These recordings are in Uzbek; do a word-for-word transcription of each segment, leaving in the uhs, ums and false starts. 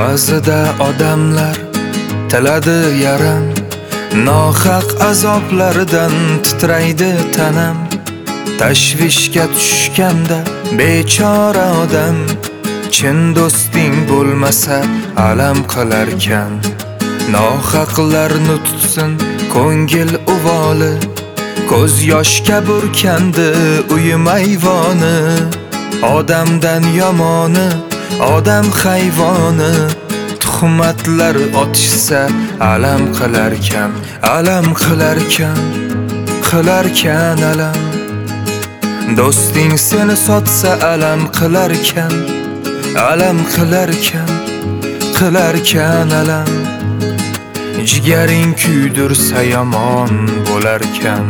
Ba'zida odamlar tiladi yaram, nohaq azoblaridan titraydi tanam. Tashvishga tushganda bechora odam, chin do'sting bo'lmasa alam qilarkan. Nohaqlarni tutsin ko'ngil uvoli, ko'z yoshga burkandi uyim ayvoni. Odamdan yomoni odam hayvoni, tuhmatlar otishsa alam qilarkan, alam qilarkan, qilarkan alam. Do'sting seni sotsa alam qilarkan, alam qilarkan, qilarkan alam. Jigaring kuydirsa yomon bo'larkan.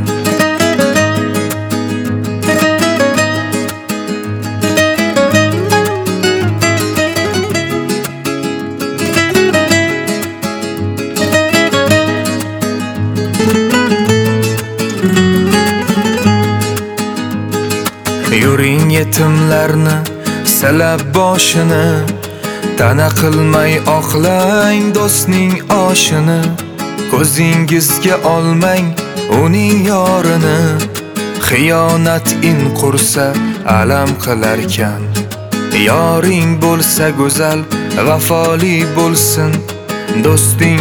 Yuring yetimlarni silab boshini, tana qilmay oqlang do'stning oshini. Ko'zingizga olmang uning yorini, xiyonat in qursa alam qilarkan. Yoring bo'lsa go'zal, vafoli bo'lsin, do'sting